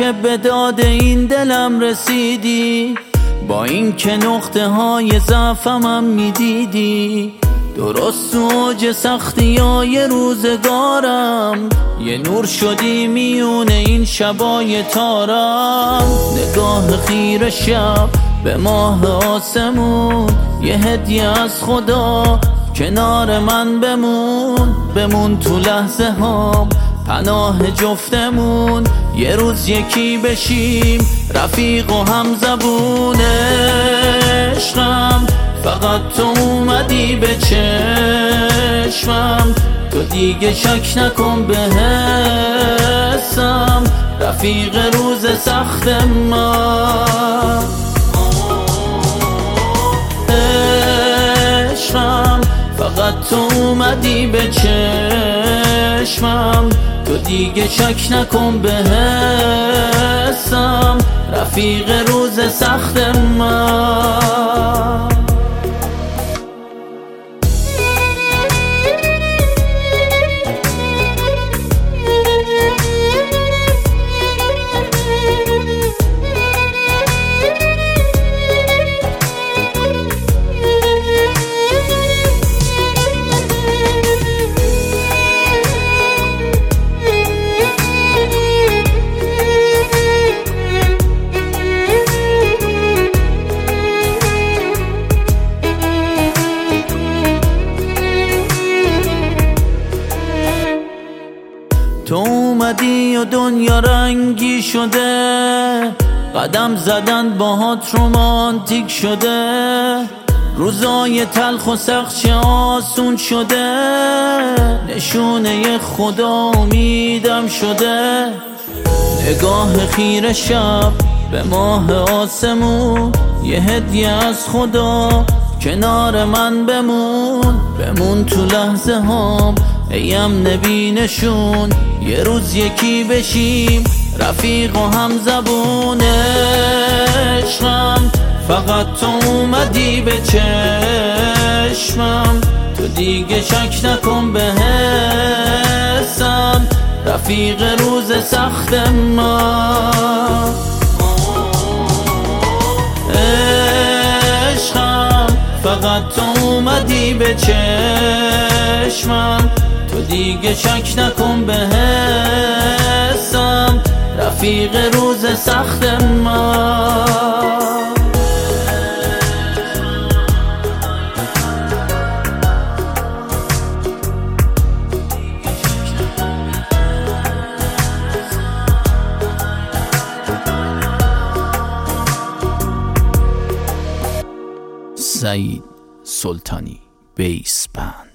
که به داد این دلم رسیدی، با این که نقطه های ضعفم میدیدی. درست تو اوج سختی های روزگارم یه نور شدی میون این شبای تارم. نگاه خیره شب به ماه آسمون، یه هدیه از خدا کنار من بمون تو لحظه هام پناه جفتمون. یه روز یکی بشیم رفیق و هم زبون. عشقم فقط تو اومدی به چشمم، تو دیگه شک نکن به حسم، رفیق روز سخت من. عشقم فقط تو اومدی به چشمم، تو دیگه شک نکن به حسم، رفیق روز سخت من. تو اومدی و دنیا رنگی شده، قدم زدن باهات رومانتیک شده. روزای تلخ و سخت چه آسون شده، نشونه خدا امیدم شده. نگاه خیره شب به ماه آسمون، یه هدیه از خدا کنار من بمون تو لحظه هام ایم نبینشون. یه روز یکی بشیم رفیق و هم زبون. عشقم فقط تو اومدی به چشمم، تو دیگه شک نکن به حسم، رفیق روز سخت من. عشقم فقط تو اومدی به چشمم، تو دیگه شک نکن به حسم، رفیق روز سخت من. سعید سلطانی بیس بند.